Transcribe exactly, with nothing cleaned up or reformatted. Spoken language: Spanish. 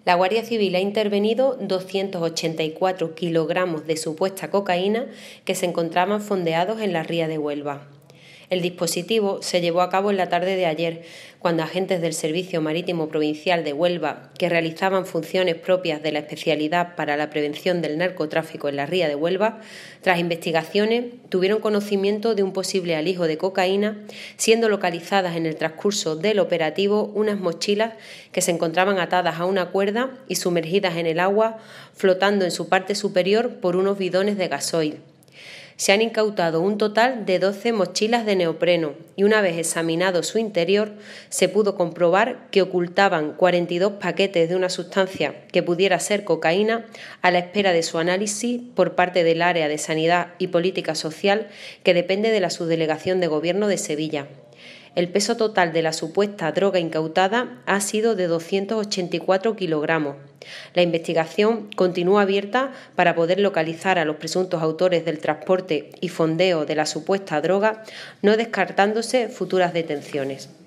La Guardia Civil ha intervenido doscientos ochenta y cuatro kilogramos de supuesta cocaína que se encontraban fondeados en la ría de Huelva. El dispositivo se llevó a cabo en la tarde de ayer, cuando agentes del Servicio Marítimo Provincial de Huelva, que realizaban funciones propias de la especialidad para la prevención del narcotráfico en la ría de Huelva, tras investigaciones, tuvieron conocimiento de un posible alijo de cocaína, siendo localizadas en el transcurso del operativo unas mochilas que se encontraban atadas a una cuerda y sumergidas en el agua, flotando en su parte superior por unos bidones de gasoil. Se han incautado un total de doce mochilas de neopreno y una vez examinado su interior se pudo comprobar que ocultaban cuarenta y dos paquetes de una sustancia que pudiera ser cocaína a la espera de su análisis por parte del Área de Sanidad y Política Social que depende de la Subdelegación de Gobierno de Sevilla. El peso total de la supuesta droga incautada ha sido de doscientos ochenta y cuatro kilogramos. La investigación continúa abierta para poder localizar a los presuntos autores del transporte y fondeo de la supuesta droga, no descartándose futuras detenciones.